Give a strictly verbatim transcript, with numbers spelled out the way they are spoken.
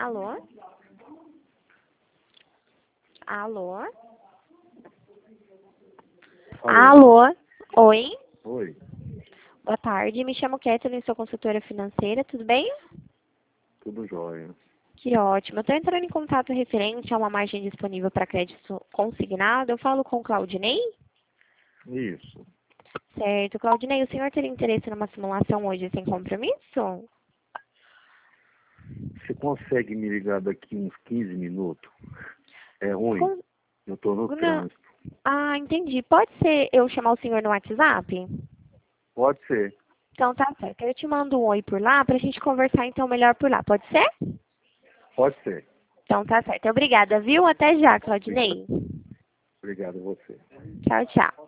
Alô? Alô? Alô? Alô? Oi? Oi, Boa tarde, me chamo Kathleen, sou consultora financeira, tudo bem? tudo jóia. Que ótimo. Eu estou entrando em contato referente a uma margem disponível para crédito consignado. Eu falo com o Claudinei? Isso. Certo. Claudinei, o senhor teria interesse numa simulação hoje sem compromisso? Você consegue me ligar daqui uns quinze minutos? É ruim, Com... eu estou no Não. trânsito. Ah, entendi. Pode ser eu chamar o senhor no WhatsApp? Pode ser, Então tá certo. Eu te mando um oi por lá para a gente conversar então melhor por lá. Pode ser? pode ser. Então tá certo. Obrigada, viu? Até já, Obrigado, Claudinei. obrigado a você. Tchau, tchau.